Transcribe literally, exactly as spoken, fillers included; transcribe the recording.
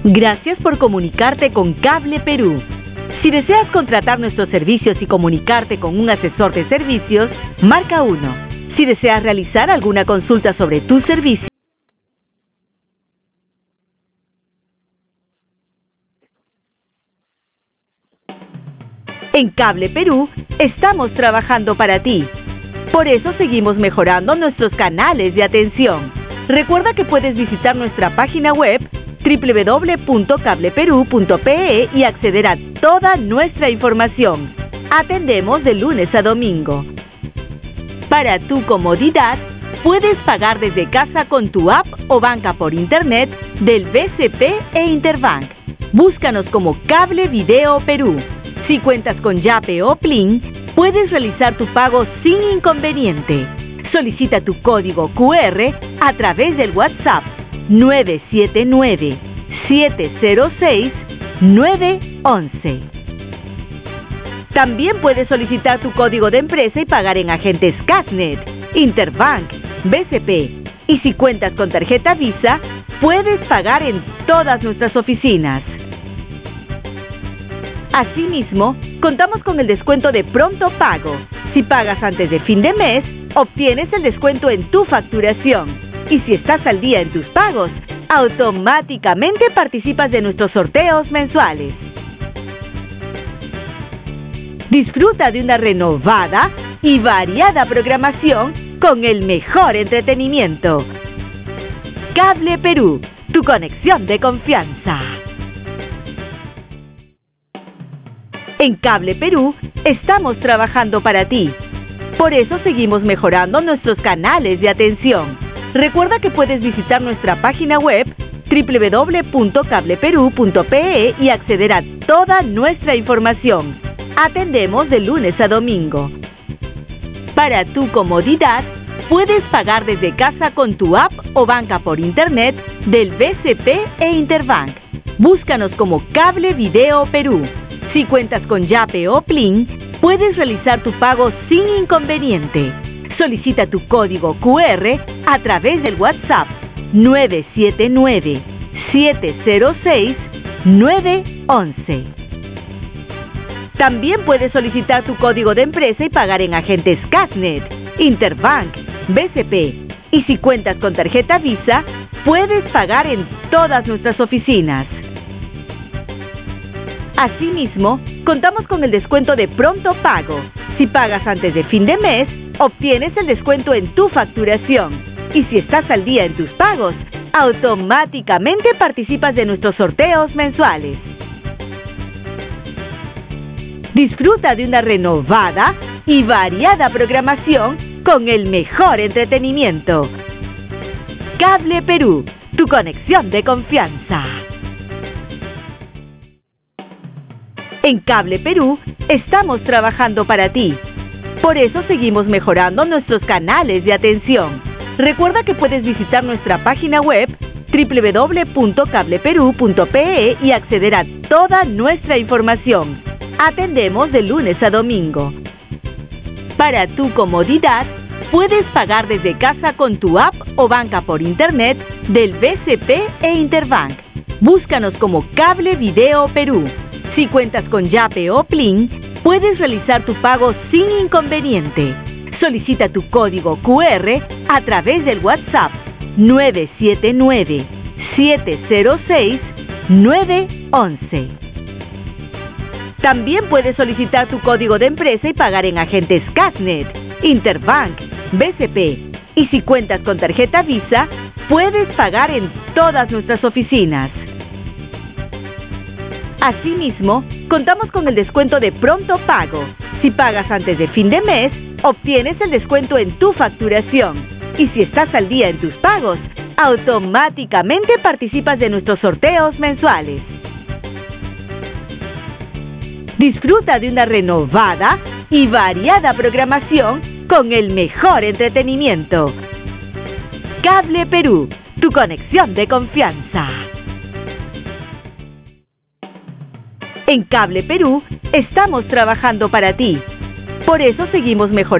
Gracias por comunicarte con Cable Perú. Si deseas contratar nuestros servicios y comunicarte con un asesor de servicios, marca uno. Si deseas realizar alguna consulta sobre tu servicio, en Cable Perú estamos trabajando para ti. Por eso seguimos mejorando nuestros canales de atención. Recuerda que puedes visitar nuestra página web doble u doble u doble u punto cable perú punto pe e y acceder a toda nuestra información. Atendemos de lunes a domingo. Para tu comodidad, puedes pagar desde casa con tu app o banca por internet del B C P e Interbank. Búscanos como Cable Video Perú. Si cuentas con Yape o Plin, puedes realizar tu pago sin inconveniente. Solicita tu código cu erre a través del WhatsApp nueve siete nueve, siete cero seis, nueve uno uno. También puedes solicitar tu código de empresa y pagar en agentes Cashnet, Interbank, B C P. Y si cuentas con tarjeta Visa, puedes pagar en todas nuestras oficinas. Asimismo, contamos con el descuento de Pronto Pago. Si pagas antes de fin de mes, obtienes el descuento en tu facturación. Y si estás al día en tus pagos, automáticamente participas de nuestros sorteos mensuales. Disfruta de una renovada y variada programación con el mejor entretenimiento. Cable Perú, tu conexión de confianza. En Cable Perú estamos trabajando para ti. Por eso seguimos mejorando nuestros canales de atención. Recuerda que puedes visitar nuestra página web doble u doble u doble u punto cable perú punto pe e y acceder a toda nuestra información. Atendemos de lunes a domingo. Para tu comodidad, puedes pagar desde casa con tu app o banca por internet del B C P e Interbank. Búscanos como Cable Video Perú. Si cuentas con Yape o Plin, puedes realizar tu pago sin inconveniente. Solicita tu código cu erre a través del WhatsApp nueve siete nueve, siete cero seis, nueve uno uno. También puedes solicitar tu código de empresa y pagar en agentes Cashnet, Interbank, B C P. Y si cuentas con tarjeta Visa, puedes pagar en todas nuestras oficinas. Asimismo, contamos con el descuento de Pronto Pago. Si pagas antes de fin de mes, obtienes el descuento en tu facturación. Y si estás al día en tus pagos, automáticamente participas de nuestros sorteos mensuales. Disfruta de una renovada y variada programación con el mejor entretenimiento. Cable Perú, tu conexión de confianza. En Cable Perú estamos trabajando para ti. Por eso seguimos mejorando nuestros canales de atención. Recuerda que puedes visitar nuestra página web doble u doble u doble u punto cable perú punto pe e y acceder a toda nuestra información. Atendemos de lunes a domingo. Para tu comodidad, puedes pagar desde casa con tu app o banca por internet del B C P e Interbank. Búscanos como Cable Video Perú. Si cuentas con Yape o Plin, puedes realizar tu pago sin inconveniente. Solicita tu código cu erre a través del WhatsApp nueve siete nueve, siete cero seis, nueve uno uno. También puedes solicitar tu código de empresa y pagar en agentes Cashnet, Interbank, B C P. Y si cuentas con tarjeta Visa, puedes pagar en todas nuestras oficinas. Asimismo, contamos con el descuento de Pronto Pago. Si pagas antes de fin de mes, obtienes el descuento en tu facturación. Y si estás al día en tus pagos, automáticamente participas de nuestros sorteos mensuales. Disfruta de una renovada y variada programación con el mejor entretenimiento. Cable Perú, tu conexión de confianza. En Cable Perú estamos trabajando para ti. Por eso seguimos mejorando